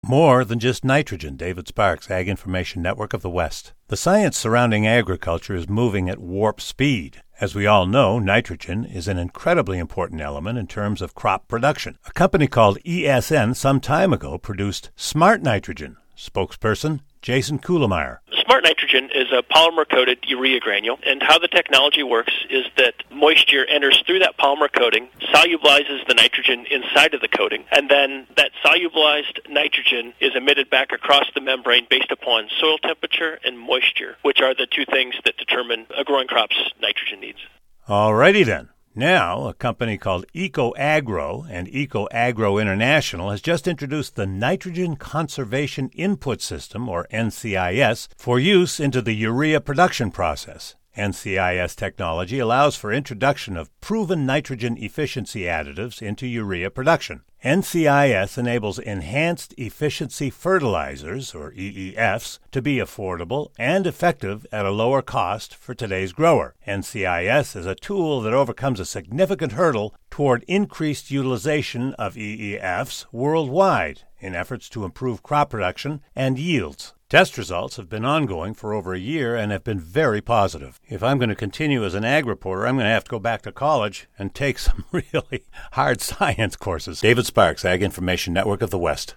More than just nitrogen. David Sparks, Ag Information Network of the West. The science surrounding agriculture is moving at warp speed. As we all know, nitrogen is an incredibly important element in terms of crop production. A company called ESN some time ago produced Smart Nitrogen. Spokesperson Jason Kuhlemeyer. Smart Nitrogen is a polymer-coated urea granule, and how the technology works is that moisture enters through that polymer coating, solubilizes the nitrogen inside of the coating, and then that solubilized nitrogen is emitted back across the membrane based upon soil temperature and moisture, which are the two things that determine a growing crop's nitrogen needs. Alrighty then. Now, a company called EcoAgro and EcoAgro International has just introduced the Nitrogen Conservation Input System, or NCIS, for use into the urea production process. NCIS technology allows for introduction of proven nitrogen efficiency additives into urea production. NCIS enables enhanced efficiency fertilizers, or EEFs, to be affordable and effective at a lower cost for today's grower. NCIS is a tool that overcomes a significant hurdle toward increased utilization of EEFs worldwide in efforts to improve crop production and yields. Test results have been ongoing for over a year and have been very positive. If I'm going to continue as an ag reporter, I'm going to have to go back to college and take some really hard science courses. David Sparks, Ag Information Network of the West.